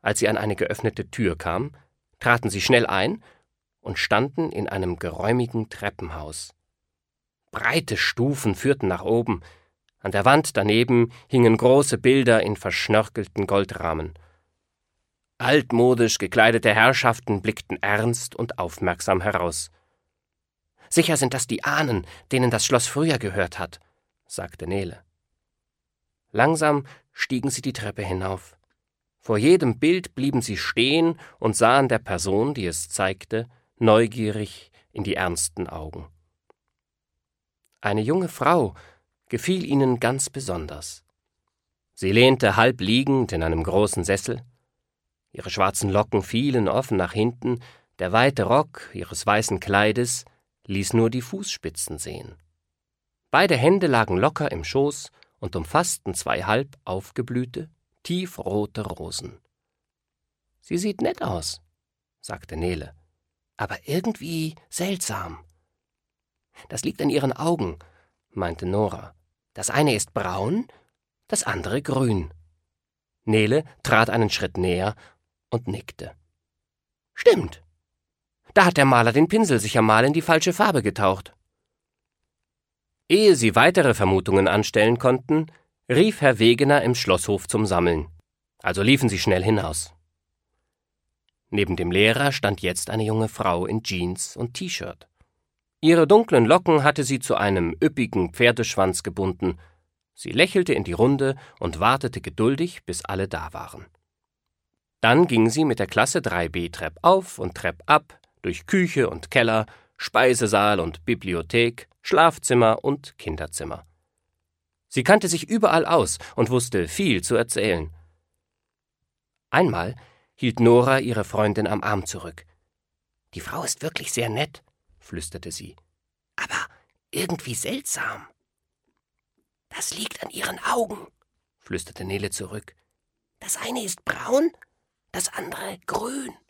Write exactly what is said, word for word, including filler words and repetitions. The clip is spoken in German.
Als sie an eine geöffnete Tür kam, traten sie schnell ein und standen in einem geräumigen Treppenhaus. Breite Stufen führten nach oben. An der Wand daneben hingen große Bilder in verschnörkelten Goldrahmen. Altmodisch gekleidete Herrschaften blickten ernst und aufmerksam heraus. »Sicher sind das die Ahnen, denen das Schloss früher gehört hat«, sagte Nele. Langsam stiegen sie die Treppe hinauf. Vor jedem Bild blieben sie stehen und sahen der Person, die es zeigte, neugierig in die ernsten Augen. Eine junge Frau gefiel ihnen ganz besonders. Sie lehnte halb liegend in einem großen Sessel. Ihre schwarzen Locken fielen offen nach hinten, der weite Rock ihres weißen Kleides ließ nur die Fußspitzen sehen. Beide Hände lagen locker im Schoß und umfassten zwei halb aufgeblühte, tiefrote Rosen. »Sie sieht nett aus«, sagte Nele, »aber irgendwie seltsam.« »Das liegt an ihren Augen«, meinte Nora. »Das eine ist braun, das andere grün.« Nele trat einen Schritt näher und nickte. »Stimmt. Da hat der Maler den Pinsel sicher mal in die falsche Farbe getaucht.« Ehe sie weitere Vermutungen anstellen konnten, rief Herr Wegener im Schlosshof zum Sammeln. Also liefen sie schnell hinaus. Neben dem Lehrer stand jetzt eine junge Frau in Jeans und T-Shirt. Ihre dunklen Locken hatte sie zu einem üppigen Pferdeschwanz gebunden. Sie lächelte in die Runde und wartete geduldig, bis alle da waren. Dann ging sie mit der Klasse drei b treppauf und treppab, durch Küche und Keller, Speisesaal und Bibliothek, Schlafzimmer und Kinderzimmer. Sie kannte sich überall aus und wusste viel zu erzählen. Einmal hielt Nora ihre Freundin am Arm zurück. »Die Frau ist wirklich sehr nett«, flüsterte sie. »Aber irgendwie seltsam.« »Das liegt an ihren Augen«, flüsterte Nele zurück. »Das eine ist braun, das andere grün.«